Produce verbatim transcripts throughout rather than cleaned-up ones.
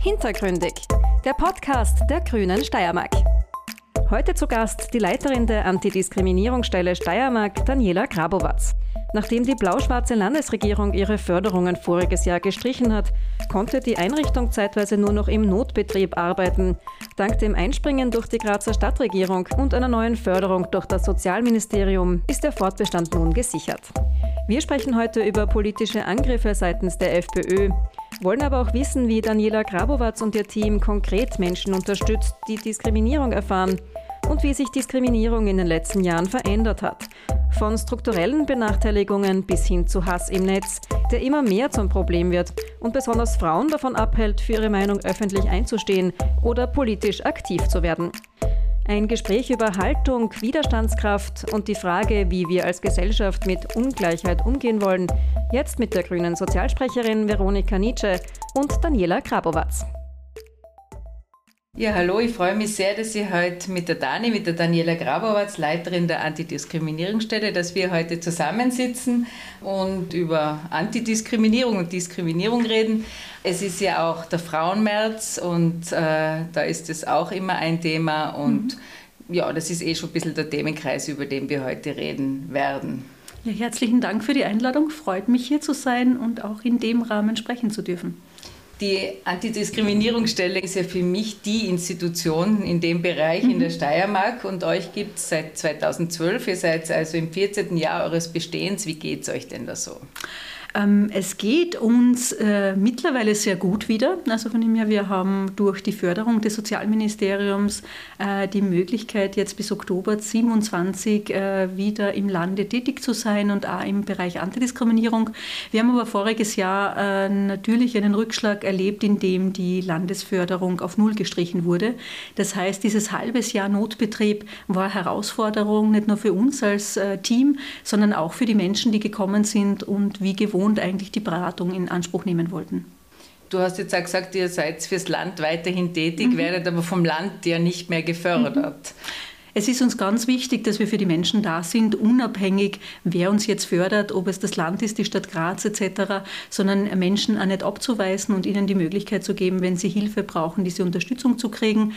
Hintergründig, der Podcast der Grünen Steiermark. Heute zu Gast die Leiterin der Antidiskriminierungsstelle Steiermark, Daniela Grabowatz. Nachdem die blau-schwarze Landesregierung ihre Förderungen voriges Jahr gestrichen hat, konnte die Einrichtung zeitweise nur noch im Notbetrieb arbeiten. Dank dem Einspringen durch die Grazer Stadtregierung und einer neuen Förderung durch das Sozialministerium ist der Fortbestand nun gesichert. Wir sprechen heute über politische Angriffe seitens der FPÖ, wollen aber auch wissen, wie Daniela Grabowatz und ihr Team konkret Menschen unterstützt, die Diskriminierung erfahren und wie sich Diskriminierung in den letzten Jahren verändert hat. Von strukturellen Benachteiligungen bis hin zu Hass im Netz, der immer mehr zum Problem wird und besonders Frauen davon abhält, für ihre Meinung öffentlich einzustehen oder politisch aktiv zu werden. Ein Gespräch über Haltung, Widerstandskraft und die Frage, wie wir als Gesellschaft mit Ungleichheit umgehen wollen, jetzt mit der grünen Sozialsprecherin Veronika Nitsche und Daniela Grabowatz. Ja, hallo, ich freue mich sehr, dass ich heute mit der Dani, mit der Daniela Grabowatz, Leiterin der Antidiskriminierungsstelle, dass wir heute zusammensitzen und über Antidiskriminierung und Diskriminierung reden. Es ist ja auch der Frauenmärz und äh, da ist es auch immer ein Thema und mhm. ja, das ist eh schon ein bisschen der Themenkreis, über den wir heute reden werden. Ja, herzlichen Dank für die Einladung. Freut mich, hier zu sein und auch in dem Rahmen sprechen zu dürfen. Die Antidiskriminierungsstelle ist ja für mich die Institution in dem Bereich mhm. in der Steiermark und euch gibt es seit zweitausendzwölf. Ihr seid also im vierzehnten Jahr eures Bestehens. Wie geht es euch denn da so? Ähm, es geht uns äh, mittlerweile sehr gut wieder. Also von dem her, wir haben durch die Förderung des Sozialministeriums äh, die Möglichkeit, jetzt bis Oktober siebenundzwanzig äh, wieder im Lande tätig zu sein und auch im Bereich Antidiskriminierung. Wir haben aber voriges Jahr äh, natürlich einen Rückschlag erlebt, in dem die Landesförderung auf Null gestrichen wurde. Das heißt, dieses halbes Jahr Notbetrieb war Herausforderung, nicht nur für uns als äh, Team, sondern auch für die Menschen, die gekommen sind und wie gewohnt und eigentlich die Beratung in Anspruch nehmen wollten. Du hast jetzt auch gesagt, ihr seid fürs Land weiterhin tätig, mhm. werdet aber vom Land ja nicht mehr gefördert. Mhm. Es ist uns ganz wichtig, dass wir für die Menschen da sind, unabhängig, wer uns jetzt fördert, ob es das Land ist, die Stadt Graz et cetera, sondern Menschen auch nicht abzuweisen und ihnen die Möglichkeit zu geben, wenn sie Hilfe brauchen, diese Unterstützung zu kriegen.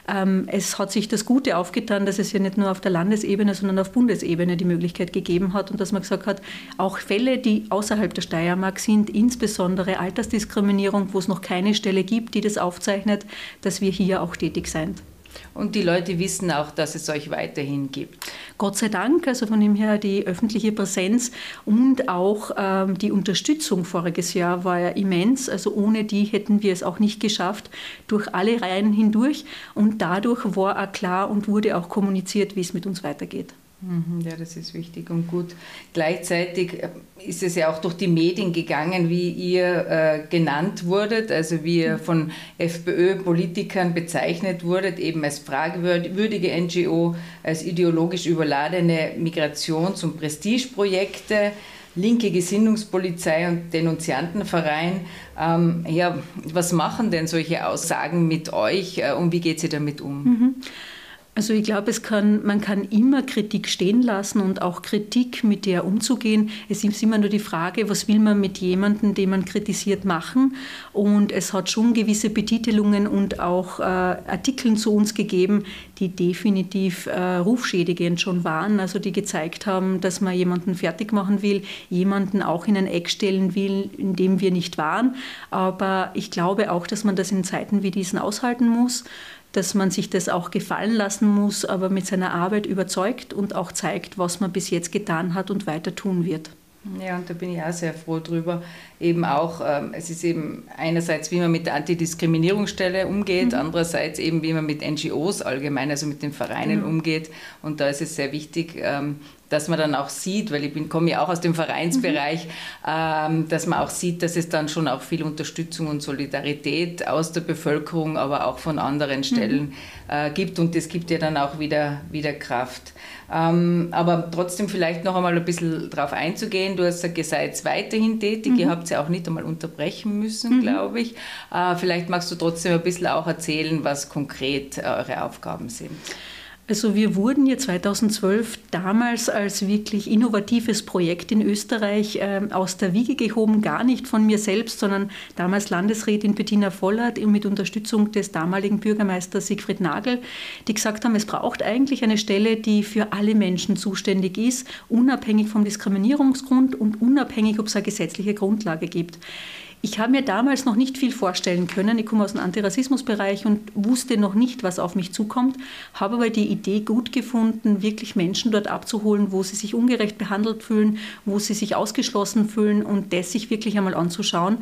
Es hat sich das Gute aufgetan, dass es ja nicht nur auf der Landesebene, sondern auf Bundesebene die Möglichkeit gegeben hat und dass man gesagt hat, auch Fälle, die außerhalb der Steiermark sind, insbesondere Altersdiskriminierung, wo es noch keine Stelle gibt, die das aufzeichnet, dass wir hier auch tätig sind. Und die Leute wissen auch, dass es euch weiterhin gibt. Gott sei Dank, also von dem her die öffentliche Präsenz und auch ähm, die Unterstützung voriges Jahr war ja immens. Also ohne die hätten wir es auch nicht geschafft, durch alle Reihen hindurch. Und dadurch war auch klar und wurde auch kommuniziert, wie es mit uns weitergeht. Ja, das ist wichtig und gut. Gleichzeitig ist es ja auch durch die Medien gegangen, wie ihr äh, genannt wurdet, also wie ihr von FPÖ-Politikern bezeichnet wurdet, eben als fragwürdige N G O, als ideologisch überladene Migrations- und Prestigeprojekte, linke Gesinnungspolizei und Denunziantenverein. Ähm, ja, was machen denn solche Aussagen mit euch äh, und wie geht sie damit um? Mhm. Also ich glaube, es kann, man kann immer Kritik stehen lassen und auch Kritik, mit der umzugehen. Es ist immer nur die Frage, was will man mit jemandem, den man kritisiert, machen. Und es hat schon gewisse Betitelungen und auch äh, Artikeln zu uns gegeben, die definitiv äh, rufschädigend schon waren. Also die gezeigt haben, dass man jemanden fertig machen will, jemanden auch in ein Eck stellen will, in dem wir nicht waren. Aber ich glaube auch, dass man das in Zeiten wie diesen aushalten muss, dass man sich das auch gefallen lassen muss, aber mit seiner Arbeit überzeugt und auch zeigt, was man bis jetzt getan hat und weiter tun wird. Ja, und da bin ich auch sehr froh drüber. Eben auch, ähm, es ist eben einerseits, wie man mit der Antidiskriminierungsstelle umgeht, mhm. andererseits eben, wie man mit N G Os allgemein, also mit den Vereinen mhm. umgeht. Und da ist es sehr wichtig, ähm, dass man dann auch sieht, weil ich bin, komme ja auch aus dem Vereinsbereich, mhm. ähm, dass man auch sieht, dass es dann schon auch viel Unterstützung und Solidarität aus der Bevölkerung, aber auch von anderen Stellen mhm. äh, gibt. Und das gibt ja dann auch wieder, wieder Kraft. Ähm, aber trotzdem vielleicht noch einmal ein bisschen darauf einzugehen. Du hast gesagt, ihr seid weiterhin tätig, mhm. ihr habt ja auch nicht einmal unterbrechen müssen, mhm. glaube ich. Äh, vielleicht magst du trotzdem ein bisschen auch erzählen, was konkret äh, eure Aufgaben sind. Also wir wurden ja zweitausendzwölf damals als wirklich innovatives Projekt in Österreich äh, aus der Wiege gehoben, gar nicht von mir selbst, sondern damals Landesrätin Bettina Vollert mit Unterstützung des damaligen Bürgermeisters Siegfried Nagel, die gesagt haben, es braucht eigentlich eine Stelle, die für alle Menschen zuständig ist, unabhängig vom Diskriminierungsgrund und unabhängig, ob es eine gesetzliche Grundlage gibt. Ich habe mir damals noch nicht viel vorstellen können. Ich komme aus dem Antirassismusbereich und wusste noch nicht, was auf mich zukommt, habe aber die Idee gut gefunden, wirklich Menschen dort abzuholen, wo sie sich ungerecht behandelt fühlen, wo sie sich ausgeschlossen fühlen und das sich wirklich einmal anzuschauen.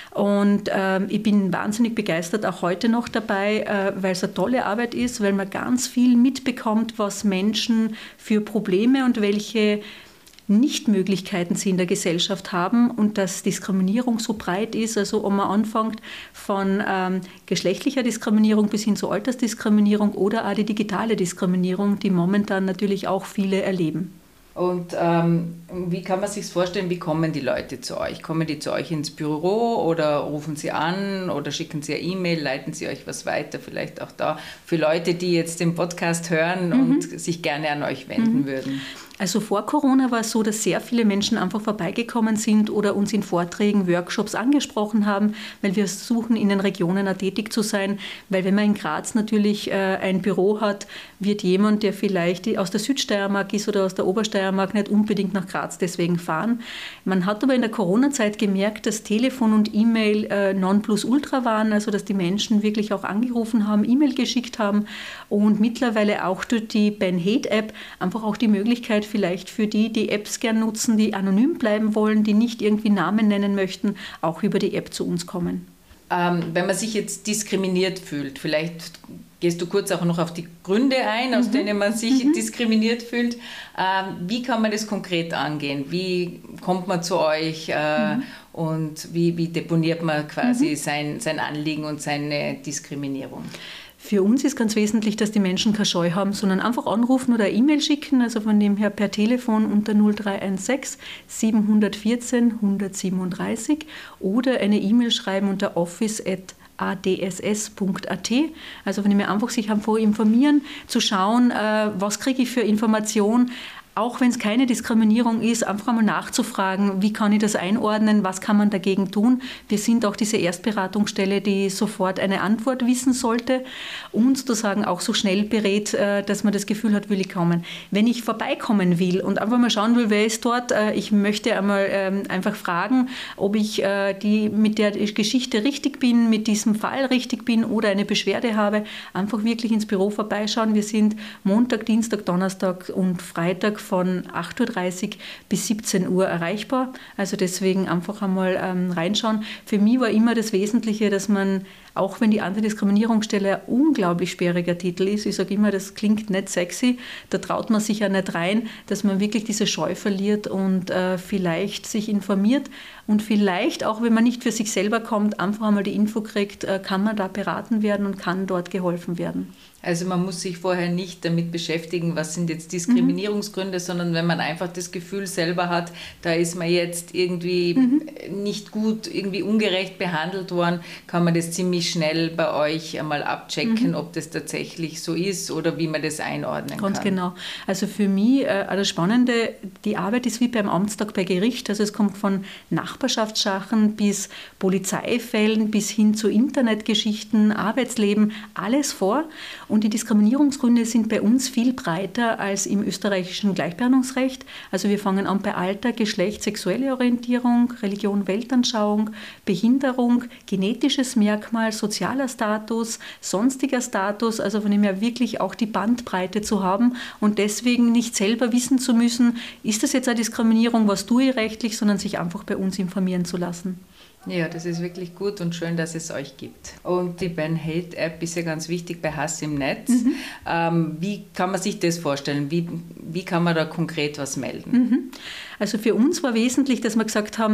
Und äh, ich bin wahnsinnig begeistert, auch heute noch dabei, äh, weil es eine tolle Arbeit ist, weil man ganz viel mitbekommt, was Menschen für Probleme und welche Nichtmöglichkeiten sie in der Gesellschaft haben und dass Diskriminierung so breit ist, also ob man anfängt von ähm, geschlechtlicher Diskriminierung bis hin zur Altersdiskriminierung oder auch die digitale Diskriminierung, die momentan natürlich auch viele erleben. Und ähm, wie kann man sich vorstellen, wie kommen die Leute zu euch? Kommen die zu euch ins Büro oder rufen sie an oder schicken sie eine E-Mail, leiten sie euch was weiter? Vielleicht auch da für Leute, die jetzt den Podcast hören mhm. und sich gerne an euch wenden mhm. würden. Also vor Corona war es so, dass sehr viele Menschen einfach vorbeigekommen sind oder uns in Vorträgen, Workshops angesprochen haben, weil wir versuchen, in den Regionen auch tätig zu sein. Weil wenn man in Graz natürlich äh, ein Büro hat, wird jemand, der vielleicht aus der Südsteiermark ist oder aus der Obersteiermark, nicht unbedingt nach Graz deswegen fahren. Man hat aber in der Corona-Zeit gemerkt, dass Telefon und E-Mail äh, Nonplusultra waren, also dass die Menschen wirklich auch angerufen haben, E-Mail geschickt haben und mittlerweile auch durch die Ben Hate App einfach auch die Möglichkeit vielleicht für die, die Apps gern nutzen, die anonym bleiben wollen, die nicht irgendwie Namen nennen möchten, auch über die App zu uns kommen. Ähm, wenn man sich jetzt diskriminiert fühlt, vielleicht gehst du kurz auch noch auf die Gründe ein, aus mhm. denen man sich mhm. diskriminiert fühlt. Ähm, wie kann man das konkret angehen? Wie kommt man zu euch äh, mhm. und wie, wie deponiert man quasi mhm. sein, sein Anliegen und seine Diskriminierung? Für uns ist ganz wesentlich, dass die Menschen keine Scheu haben, sondern einfach anrufen oder eine E-Mail schicken, also von dem her per Telefon unter null drei eins sechs sieben eins vier eins eins sieben oder eine E-Mail schreiben unter office at a d s s punkt a t. Also wenn ich mir einfach sich einfach informieren, zu schauen, äh, was kriege ich für Informationen, auch wenn es keine Diskriminierung ist, einfach einmal nachzufragen, wie kann ich das einordnen, was kann man dagegen tun. Wir sind auch diese Erstberatungsstelle, die sofort eine Antwort wissen sollte und sozusagen auch so schnell berät, dass man das Gefühl hat, will ich kommen. Wenn ich vorbeikommen will und einfach mal schauen will, wer ist dort, ich möchte einmal einfach fragen, ob ich die, mit der Geschichte richtig bin, mit diesem Fall richtig bin oder eine Beschwerde habe, einfach wirklich ins Büro vorbeischauen. Wir sind Montag, Dienstag, Donnerstag und Freitag von acht Uhr dreißig bis siebzehn Uhr erreichbar. Also deswegen einfach einmal ähm, reinschauen. Für mich war immer das Wesentliche, dass man, auch wenn die Antidiskriminierungsstelle ein unglaublich sperriger Titel ist, ich sage immer, das klingt nicht sexy, da traut man sich ja nicht rein, dass man wirklich diese Scheu verliert und äh, vielleicht sich informiert und vielleicht, auch wenn man nicht für sich selber kommt, einfach einmal die Info kriegt, äh, kann man da beraten werden und kann dort geholfen werden. Also man muss sich vorher nicht damit beschäftigen, was sind jetzt Diskriminierungsgründe, mhm. sondern wenn man einfach das Gefühl selber hat, da ist man jetzt irgendwie mhm. nicht gut, irgendwie ungerecht behandelt worden, kann man das ziemlich schnell bei euch einmal abchecken, mhm. ob das tatsächlich so ist oder wie man das einordnen Ganz kann. Ganz genau. Also für mich äh, das Spannende, die Arbeit ist wie beim Amtstag bei Gericht, also es kommt von Nachbarschaftssachen bis Polizeifällen bis hin zu Internetgeschichten, Arbeitsleben, alles vor. Und die Diskriminierungsgründe sind bei uns viel breiter als im österreichischen Gleichbehandlungsrecht. Also wir fangen an bei Alter, Geschlecht, sexuelle Orientierung, Religion, Weltanschauung, Behinderung, genetisches Merkmal, sozialer Status, sonstiger Status, also von dem her wirklich auch die Bandbreite zu haben und deswegen nicht selber wissen zu müssen, ist das jetzt eine Diskriminierung, was tue ich rechtlich, sondern sich einfach bei uns informieren zu lassen. Ja, das ist wirklich gut und schön, dass es euch gibt. Und die Ben Hate App ist ja ganz wichtig bei Hass im Netz. Mhm. Ähm, wie kann man sich das vorstellen? Wie, wie kann man da konkret was melden? Mhm. Also für uns war wesentlich, dass wir gesagt haben, man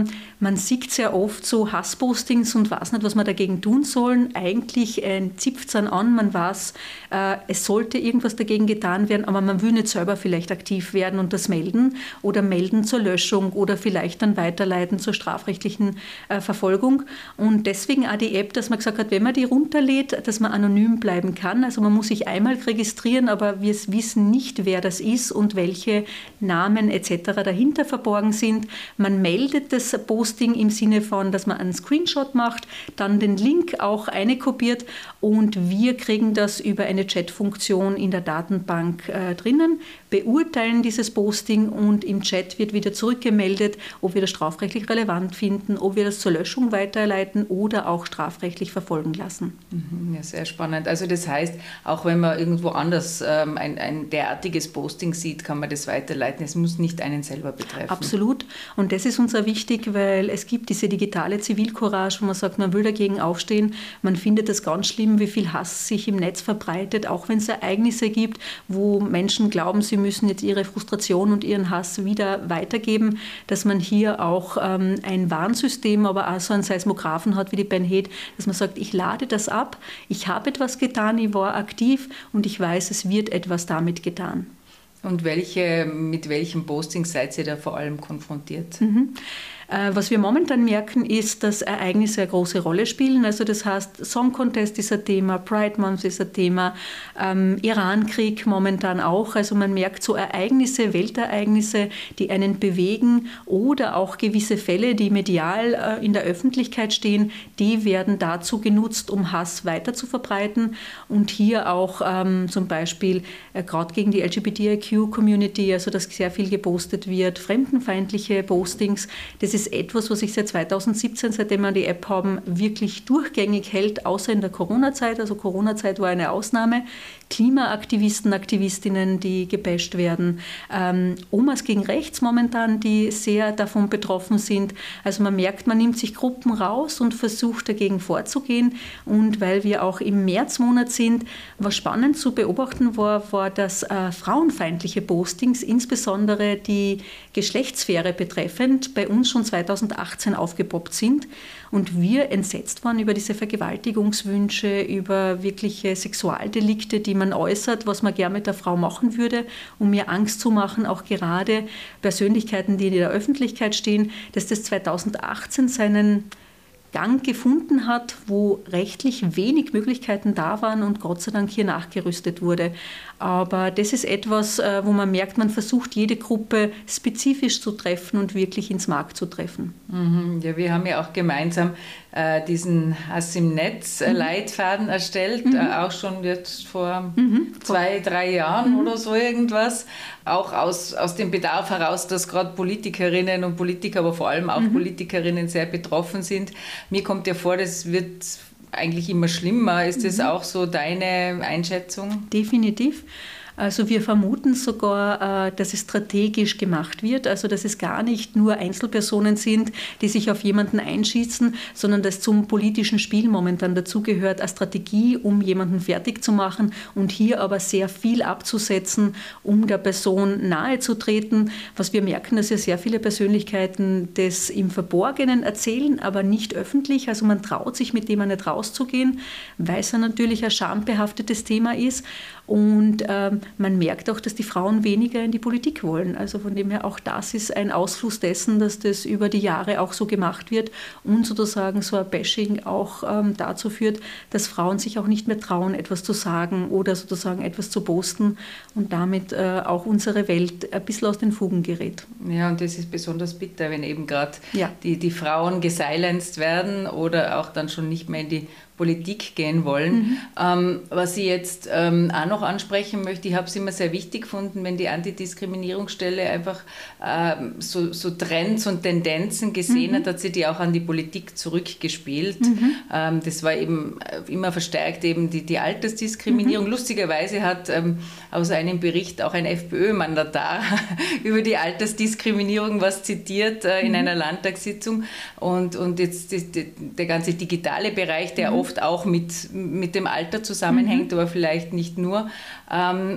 man sieht sehr oft so Hasspostings und weiß nicht, was man dagegen tun soll. Eigentlich äh, zipft es an, man weiß, äh, es sollte irgendwas dagegen getan werden, aber man will nicht selber vielleicht aktiv werden und das melden oder melden zur Löschung oder vielleicht dann weiterleiten zur strafrechtlichen äh, Verfolgung. Und deswegen auch die App, dass man gesagt hat, wenn man die runterlädt, dass man anonym bleiben kann. Also man muss sich einmal registrieren, aber wir wissen nicht, wer das ist und welche Namen et cetera dahinter verborgen sind. Man meldet das Posting im Sinne von, dass man einen Screenshot macht, dann den Link auch einkopiert und wir kriegen das über eine Chatfunktion in der Datenbank äh, drinnen, beurteilen dieses Posting und im Chat wird wieder zurückgemeldet, ob wir das strafrechtlich relevant finden, ob wir das zur Löschung weiterleiten oder auch strafrechtlich verfolgen lassen. Ja, sehr spannend. Also das heißt, auch wenn man irgendwo anders ähm, ein, ein derartiges Posting sieht, kann man das weiterleiten. Es muss nicht einen selber betreffen. Absolut. Und das ist uns auch wichtig, weil es gibt diese digitale Zivilcourage, wo man sagt, man will dagegen aufstehen. Man findet es ganz schlimm, wie viel Hass sich im Netz verbreitet, auch wenn es Ereignisse gibt, wo Menschen glauben, sie müssen jetzt ihre Frustration und ihren Hass wieder weitergeben, dass man hier auch ähm, ein Warnsystem, aber auch so einen Seismographen hat wie die Ben Head, dass man sagt, ich lade das ab, ich habe etwas getan, ich war aktiv und ich weiß, es wird etwas damit getan. Und welche, mit welchen Postings seid ihr da vor allem konfrontiert? Mhm. Was wir momentan merken, ist, dass Ereignisse eine große Rolle spielen. Also das heißt, Song Contest ist ein Thema, Pride Month ist ein Thema, ähm, Iran-Krieg momentan auch. Also man merkt so Ereignisse, Weltereignisse, die einen bewegen oder auch gewisse Fälle, die medial äh, in der Öffentlichkeit stehen, die werden dazu genutzt, um Hass weiter zu verbreiten. Und hier auch ähm, zum Beispiel äh, gerade gegen die L G B T I Q-Community, also dass sehr viel gepostet wird, fremdenfeindliche Postings. Das ist etwas, was sich seit zweitausendsiebzehn, seitdem wir die App haben, wirklich durchgängig hält, außer in der Corona-Zeit. Also Corona-Zeit war eine Ausnahme. Klimaaktivisten, Aktivistinnen, die gebasht werden. Ähm, Omas gegen Rechts momentan, die sehr davon betroffen sind. Also man merkt, man nimmt sich Gruppen raus und versucht dagegen vorzugehen. Und weil wir auch im Märzmonat sind, was spannend zu beobachten war, war, dass äh, frauenfeindliche Postings, insbesondere die Geschlechtssphäre betreffend, bei uns schon zweitausendachtzehn aufgepoppt sind und wir entsetzt waren über diese Vergewaltigungswünsche, über wirkliche Sexualdelikte, die man äußert, was man gerne mit der Frau machen würde, um mir Angst zu machen, auch gerade Persönlichkeiten, die in der Öffentlichkeit stehen, dass das zweitausendachtzehn seinen Gang gefunden hat, wo rechtlich wenig Möglichkeiten da waren und Gott sei Dank hier nachgerüstet wurde. Aber das ist etwas, wo man merkt, man versucht, jede Gruppe spezifisch zu treffen und wirklich ins Mark zu treffen. Ja, wir haben ja auch gemeinsam äh, diesen Hass im Netz äh, mhm. Leitfaden erstellt, mhm. äh, auch schon jetzt vor mhm. zwei, drei Jahren mhm. oder so irgendwas. Auch aus, aus dem Bedarf heraus, dass gerade Politikerinnen und Politiker, aber vor allem auch mhm. Politikerinnen sehr betroffen sind. Mir kommt ja vor, das wird eigentlich immer schlimmer. Ist das mhm. auch so deine Einschätzung? Definitiv. Also wir vermuten sogar, dass es strategisch gemacht wird, also dass es gar nicht nur Einzelpersonen sind, die sich auf jemanden einschießen, sondern dass zum politischen Spiel momentan dazugehört, eine Strategie, um jemanden fertig zu machen und hier aber sehr viel abzusetzen, um der Person nahe zu treten. Was wir merken, dass ja sehr viele Persönlichkeiten das im Verborgenen erzählen, aber nicht öffentlich. Also man traut sich mit dem nicht rauszugehen, weil es ja natürlich ein schambehaftetes Thema ist. Und ähm, man merkt auch, dass die Frauen weniger in die Politik wollen. Also von dem her auch das ist ein Ausfluss dessen, dass das über die Jahre auch so gemacht wird und sozusagen so ein Bashing auch ähm, dazu führt, dass Frauen sich auch nicht mehr trauen, etwas zu sagen oder sozusagen etwas zu posten und damit äh, auch unsere Welt ein bisschen aus den Fugen gerät. Ja, und das ist besonders bitter, wenn eben gerade ja. die, die Frauen gesilenced werden oder auch dann schon nicht mehr in die Politik gehen wollen. Mhm. Ähm, was ich jetzt ähm, auch noch ansprechen möchte, ich habe es immer sehr wichtig gefunden, wenn die Antidiskriminierungsstelle einfach ähm, so, so Trends und Tendenzen gesehen mhm. hat, hat sie die auch an die Politik zurückgespielt. Mhm. Ähm, das war eben immer verstärkt eben die, die Altersdiskriminierung. Mhm. Lustigerweise hat ähm, aus einem Bericht auch ein FPÖ-Mandatar über die Altersdiskriminierung was zitiert äh, in mhm. einer Landtagssitzung. Und, und jetzt die, die, der ganze digitale Bereich, der mhm. oft auch mit, mit dem Alter zusammenhängt, mhm. aber vielleicht nicht nur. Ähm,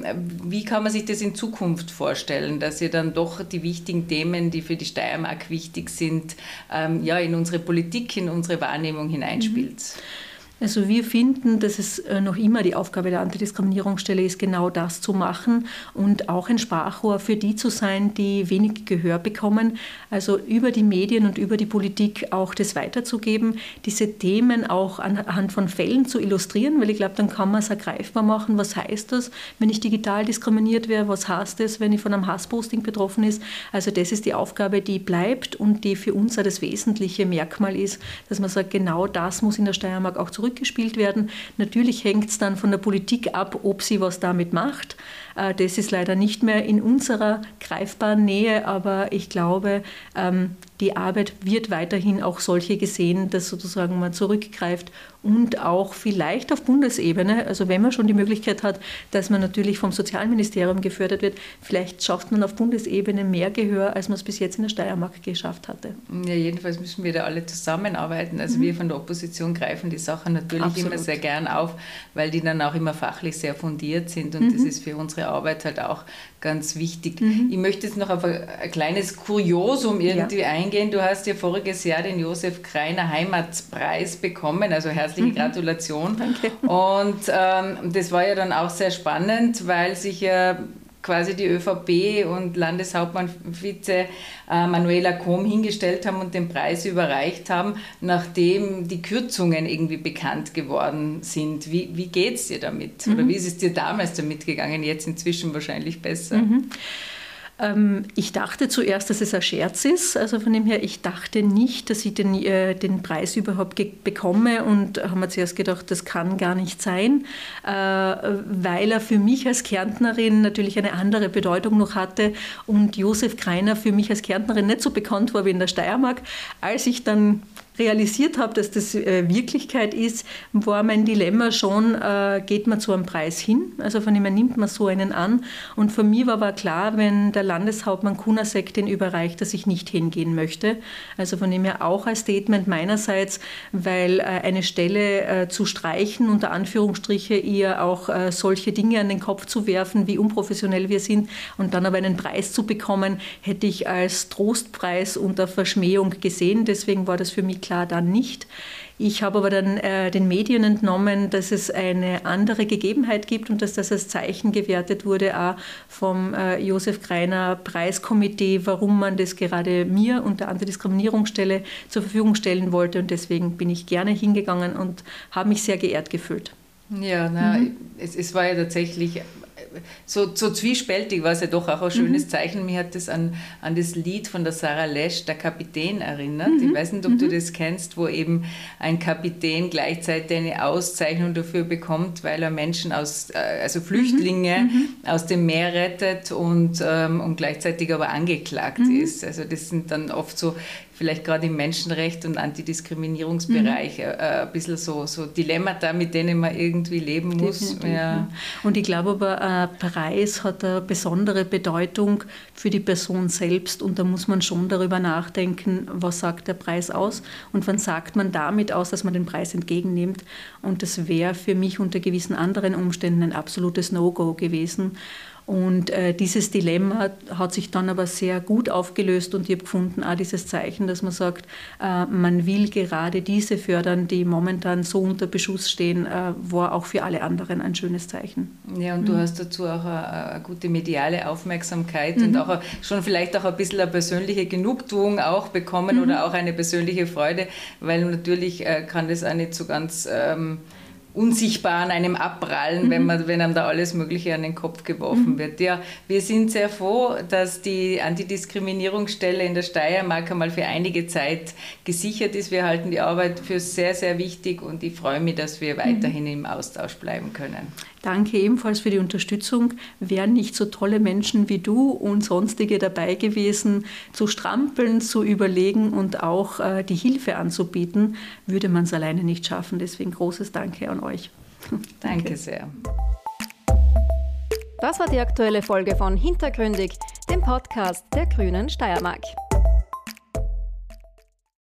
wie kann man sich das in Zukunft vorstellen, dass ihr dann doch die wichtigen Themen, die für die Steiermark wichtig sind, ähm, ja, in unsere Politik, in unsere Wahrnehmung hineinspielt? Mhm. Also wir finden, dass es noch immer die Aufgabe der Antidiskriminierungsstelle ist, genau das zu machen und auch ein Sprachrohr für die zu sein, die wenig Gehör bekommen. Also über die Medien und über die Politik auch das weiterzugeben, diese Themen auch anhand von Fällen zu illustrieren, weil ich glaube, dann kann man es ergreifbar machen. Was heißt das, wenn ich digital diskriminiert werde? Was heißt das, wenn ich von einem Hassposting betroffen ist? Also das ist die Aufgabe, die bleibt und die für uns auch das wesentliche Merkmal ist, dass man sagt, genau das muss in der Steiermark auch zurück gespielt werden. Natürlich hängt es dann von der Politik ab, ob sie was damit macht. Das ist leider nicht mehr in unserer greifbaren Nähe, aber ich glaube, die Arbeit wird weiterhin auch solche gesehen, dass sozusagen man zurückgreift und auch vielleicht auf Bundesebene, also wenn man schon die Möglichkeit hat, dass man natürlich vom Sozialministerium gefördert wird, vielleicht schafft man auf Bundesebene mehr Gehör, als man es bis jetzt in der Steiermark geschafft hatte. Ja, jedenfalls müssen wir da alle zusammenarbeiten. Also mhm. wir von der Opposition greifen die Sachen natürlich Absolut. immer sehr gern auf, weil die dann auch immer fachlich sehr fundiert sind und mhm. das ist für unsere Arbeit halt auch ganz wichtig. Mhm. Ich möchte jetzt noch auf ein, ein kleines Kuriosum irgendwie ja. eingehen. Du hast ja voriges Jahr den Josef Greiner Heimatpreis bekommen, also herzliche mhm. Gratulation. Danke. Und ähm, das war ja dann auch sehr spannend, weil sich ja quasi die ÖVP und Landeshauptmann Vize äh, Manuela Kohm hingestellt haben und den Preis überreicht haben, nachdem die Kürzungen irgendwie bekannt geworden sind. Wie, wie geht es dir damit? Mhm. Oder wie ist es dir damals damit gegangen? Jetzt inzwischen wahrscheinlich besser. Mhm. Ich dachte zuerst, dass es ein Scherz ist, also von dem her, ich dachte nicht, dass ich den, äh, den Preis überhaupt ge- bekomme und habe mir zuerst gedacht, das kann gar nicht sein, äh, weil er für mich als Kärntnerin natürlich eine andere Bedeutung noch hatte und Josef Greiner für mich als Kärntnerin nicht so bekannt war wie in der Steiermark. Als ich dann realisiert habe, dass das äh, Wirklichkeit ist, war mein Dilemma schon, äh, geht man zu einem Preis hin? Also von dem her nimmt man so einen an. Und für mich war aber klar, wenn der Landeshauptmann Kunasek den überreicht, dass ich nicht hingehen möchte. Also von dem her auch als Statement meinerseits, weil äh, eine Stelle äh, zu streichen, unter Anführungsstriche ihr auch äh, solche Dinge an den Kopf zu werfen, wie unprofessionell wir sind und dann aber einen Preis zu bekommen, hätte ich als Trostpreis unter Verschmähung gesehen. Deswegen war das für mich klar dann nicht. Ich habe aber dann äh, den Medien entnommen, dass es eine andere Gegebenheit gibt und dass das als Zeichen gewertet wurde, auch vom äh, Josef Greiner Preiskomitee, warum man das gerade mir und der Antidiskriminierungsstelle zur Verfügung stellen wollte. Und deswegen bin ich gerne hingegangen und habe mich sehr geehrt gefühlt. Ja, na, mhm. es, es war ja tatsächlich so, so zwiespältig, war es ja doch auch ein schönes mhm. Zeichen. Mir hat das an, an das Lied von der Sarah Lesch, der Kapitän, erinnert. Mhm. Ich weiß nicht, ob mhm. du das kennst, wo eben ein Kapitän gleichzeitig eine Auszeichnung dafür bekommt, weil er Menschen aus, also Flüchtlinge mhm. aus dem Meer rettet und, ähm, und gleichzeitig aber angeklagt mhm. ist. Also das sind dann oft so, vielleicht gerade im Menschenrecht- und Antidiskriminierungsbereich mhm. äh, ein bisschen so, so Dilemmata, mit denen man irgendwie leben muss. Ja. Und ich glaube aber, ein Preis hat eine besondere Bedeutung für die Person selbst und da muss man schon darüber nachdenken, was sagt der Preis aus und wann sagt man damit aus, dass man den Preis entgegennimmt. Und das wäre für mich unter gewissen anderen Umständen ein absolutes No-Go gewesen. Und äh, dieses Dilemma hat sich dann aber sehr gut aufgelöst und ich habe gefunden, auch dieses Zeichen, dass man sagt, äh, man will gerade diese fördern, die momentan so unter Beschuss stehen, äh, war auch für alle anderen ein schönes Zeichen. Ja, und mhm. du hast dazu auch eine, eine gute mediale Aufmerksamkeit mhm. und auch schon vielleicht auch ein bisschen eine persönliche Genugtuung auch bekommen mhm. oder auch eine persönliche Freude, weil natürlich äh, kann das auch nicht so ganz Ähm, unsichtbar an einem abprallen, mhm. wenn, man, wenn einem da alles Mögliche an den Kopf geworfen mhm. wird. Ja, wir sind sehr froh, dass die Antidiskriminierungsstelle in der Steiermark einmal für einige Zeit gesichert ist. Wir halten die Arbeit für sehr, sehr wichtig und ich freue mich, dass wir weiterhin mhm. im Austausch bleiben können. Danke ebenfalls für die Unterstützung. Wären nicht so tolle Menschen wie du und sonstige dabei gewesen, zu strampeln, zu überlegen und auch äh, die Hilfe anzubieten, würde man es alleine nicht schaffen. Deswegen großes Danke an euch. Danke, Danke sehr. Das war die aktuelle Folge von Hintergründig, dem Podcast der Grünen Steiermark.